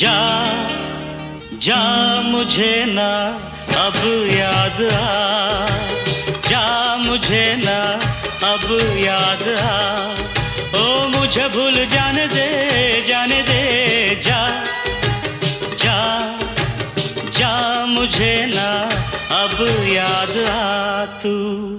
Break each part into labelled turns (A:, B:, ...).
A: जा जा मुझे ना अब याद आ, जा मुझे ना अब याद आ, ओ मुझे भूल जाने दे जा जा जा मुझे ना अब याद आ तू।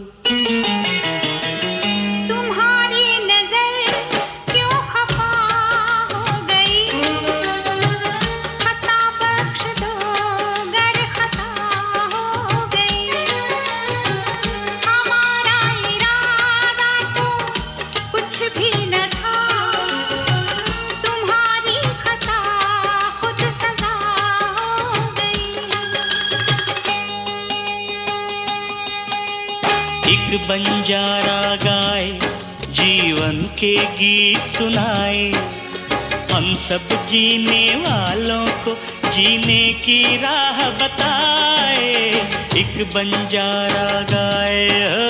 A: एक बंजारा गाए जीवन के गीत सुनाए, हम सब जीने वालों को जीने की राह बताए। एक बंजारा गाए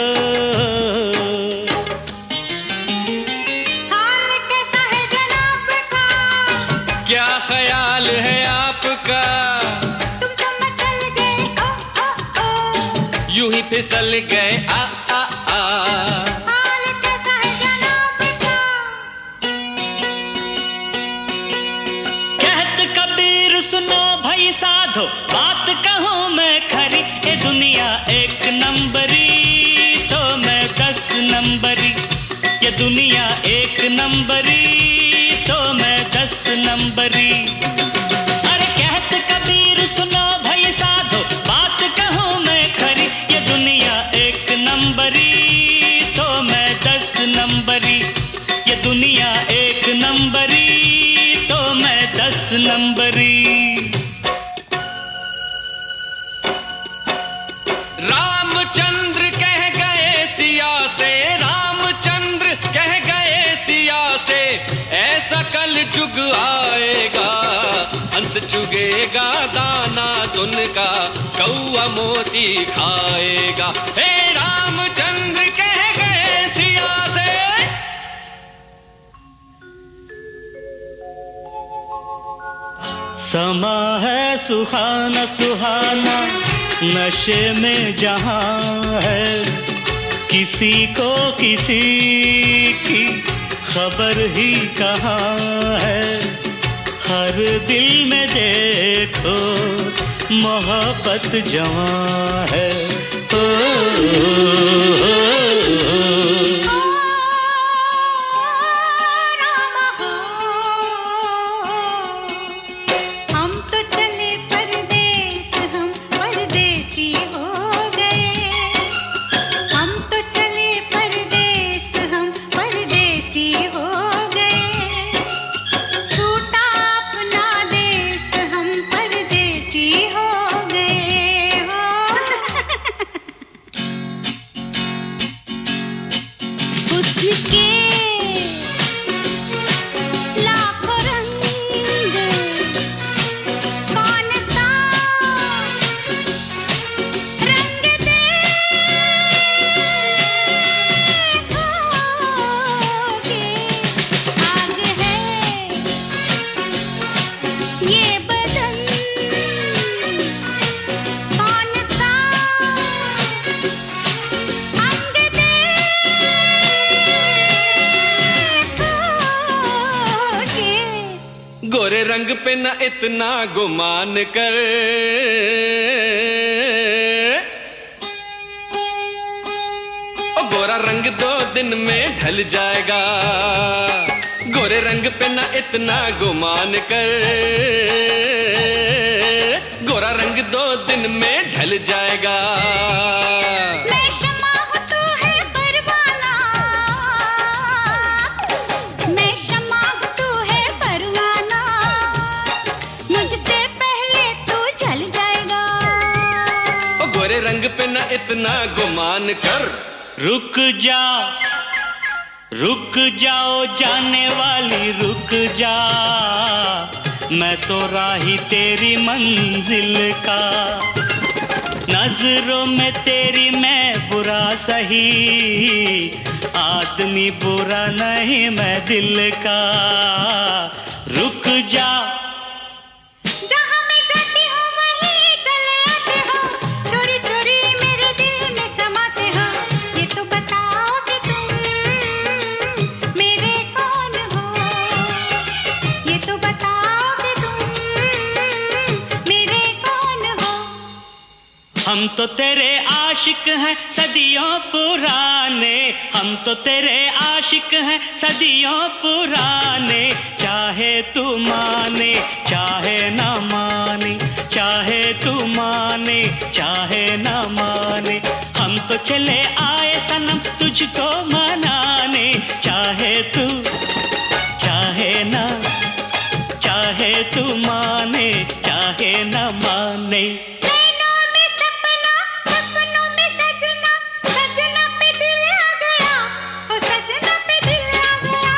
B: हाल कैसा है जनाब का,
C: क्या ख्याल है आपका,
B: तुम तो मचल गए ओ ओ ओ,
C: यूं ही फिसल गए आ आ आ।
B: हाल कैसा है जनाब का,
A: कहत कबीर सुनो भाई साधो, बात कहूँ मैं खरी, ये दुनिया एक नंबरी तो मैं 10 नंबरी, ये दुनिया एक नंबरी तो मैं 10 नंबरी। अरे कहत कबीर सुनो भाई साधो, बात कहूँ मैं खरी, ये दुनिया एक नंबरी तो मैं 10 नंबरी, ये दुनिया एक नंबरी तो मैं 10 नंबरी।
C: रामचंद्र कह गए सिया से, रामचंद्र कह गए सिया से, ऐसा कल जुग आएगा, हंस चुगेगा दाना दुन का, कौआ मोती खाएगा। हे रामचंद्र कह गए सिया से।
A: समा है सुहाना सुहाना, नशे में जहां है, किसी को किसी की खबर ही कहाँ है। हर दिल में देखो मोहब्बत जवां है। ओ, ओ, ओ,
B: हम तो चले परदेस, हम परदेसी हो गए, हम तो चले परदेस, हम परदेसी हो गए, छूटा अपना देश, हम परदेसी हो गए हो। उसके लाखों रंग, कौन सा रंग देखोगे, आग है ये बदन, कौन सा अंग देखोगे।
C: गोरे रंग पे न इतना गुमान कर, ओ गोरा रंग 2 दिन में ढल जाएगा, गोरे रंग पे न इतना गुमान कर, गोरा रंग 2 दिन में ढल जाएगा।
B: मैं शमा हूँ तू है परवाना, मैं शमा हूँ तू है परवाना, मुझसे पहले तू जल जाएगा।
C: ओ गोरे रंग पे न इतना गुमान कर।
A: रुक जाओ जाने वाली रुक जा, मैं तो राही तेरी मंजिल का, नजरों में तेरी मैं बुरा सही, आदमी बुरा नहीं मैं दिल का। रुक जा हम तो तेरे आशिक हैं सदियों पुराने, हम तो तेरे आशिक हैं सदियों पुराने। चाहे तू माने चाहे ना माने, चाहे तू माने चाहे ना माने, हम तो चले आए सनम तुझको मनाने। चाहे तू चाहे ना, चाहे तू माने चाहे ना माने।
B: नैनों में सपना, सपनों में सजना, सजना पे दिल आ गया, ओ सजना पे दिल आ गया।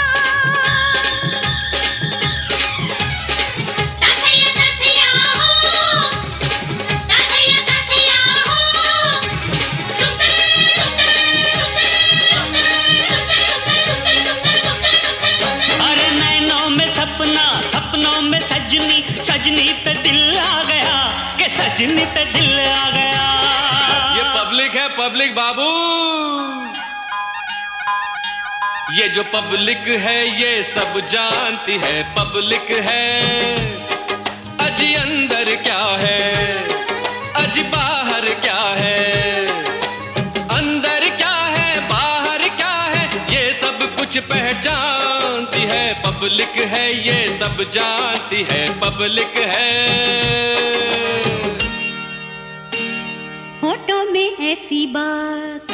B: साथिया साथिया हो, साथिया साथिया हो, सुंदर सुंदर
A: अरे नैनों में सपना, सपनों में सजनी, सजनी पे दिल आ गया, के सजनी पे दिल आ गया।
C: ये पब्लिक है पब्लिक बाबू, ये जो पब्लिक है ये सब जानती है पब्लिक है। अजी अंदर क्या है, अजी बाहर क्या है, अंदर क्या है बाहर क्या है, ये सब कुछ पहचानती है पब्लिक है, ये सब जानती है पब्लिक है।
B: होठों में ऐसी बात,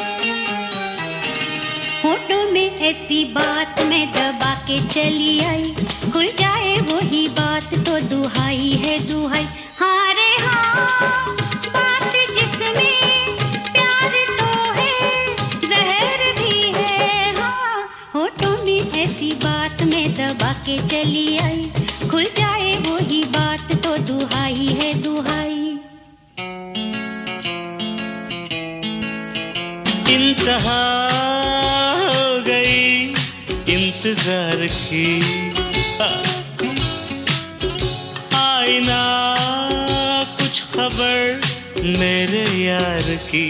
B: होठों में ऐसी बात मैं दबा के चली आई, खुल जाए वही बात तो दुहाई है दुहाई। हाँ रे हाँ, बात जिसमें प्यार तो है जहर भी है। हाँ, होठों में ऐसी बात मैं दबा के चली आई, खुल जाए वही बात तो दुहाई है दुहाई।
A: इंतहा हो गई इंतजार की, आई ना कुछ खबर मेरे यार की।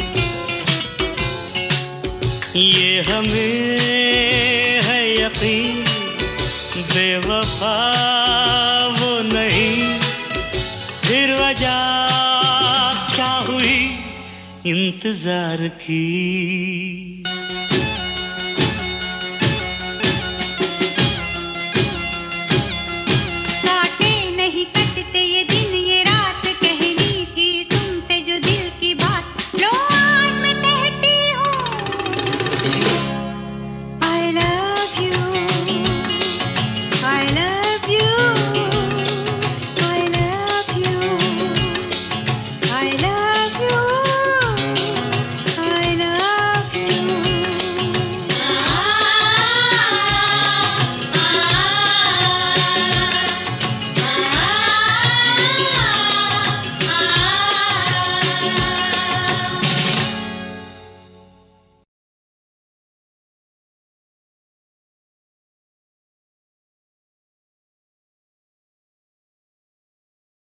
A: ये हमें है यकीन बेवफा वो नहीं, फिर वजह क्या हुई इंतजार की।